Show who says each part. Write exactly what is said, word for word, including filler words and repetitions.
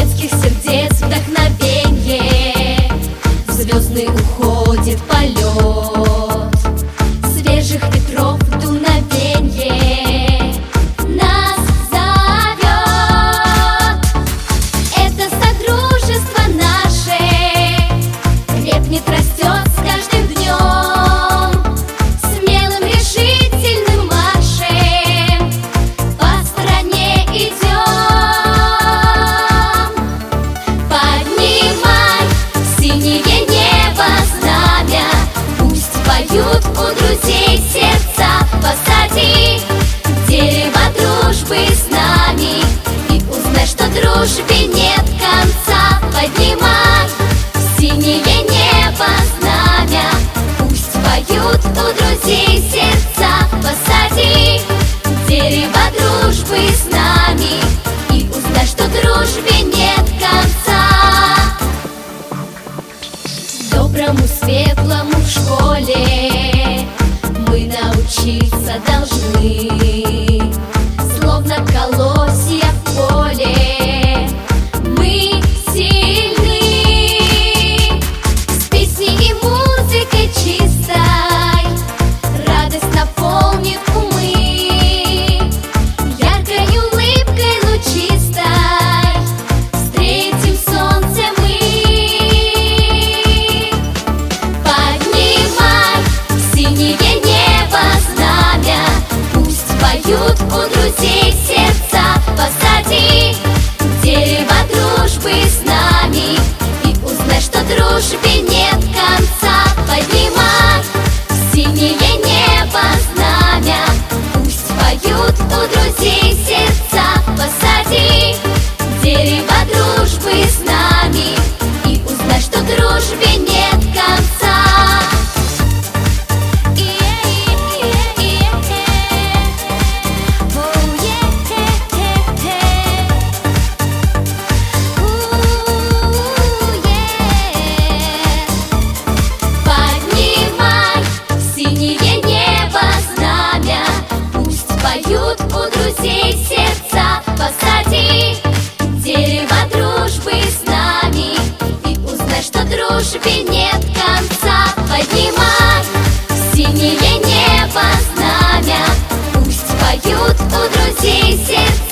Speaker 1: детских сердец вдохновенье, в звездный уходит полет, свежих ветров дуновенье нас зовет. Это содружество наше крепнет, растет с каждым днем, смелым решительным маршем по стране идем. Поднимай синее небо знамя, пусть поют у друзей сердца. Посади дерево дружбы с нами и узнай, что дружбе нет конца. Поднимай синее небо знамя, пусть поют у друзей сердца. Посади дерево дружбы с нами и узнай, что дружбе нет конца. Доброму, светлому в школе мы научиться должны, словно колосья в поле мы сильны. С песней и музыкой чистой радость наполнит умы, яркой улыбкой лучистой встретим солнце мы. Поднимай синее небо знамя, пусть поют у друзей сердца. Посади дерево дружбы с нами и узнай, что дружбе нет конца. Поднимай синее небо знамя, пусть поют у друзей сердца. Посади дерево дружбы с нами и узнай, что дружбе нет конца. Поднимай синее небо знамя, пусть поют у друзей сердца. Посади дерево дружбы с нами и узнай, что дружбе нет конца. Поднимай синее небо знамя, пусть поют у друзей сердца.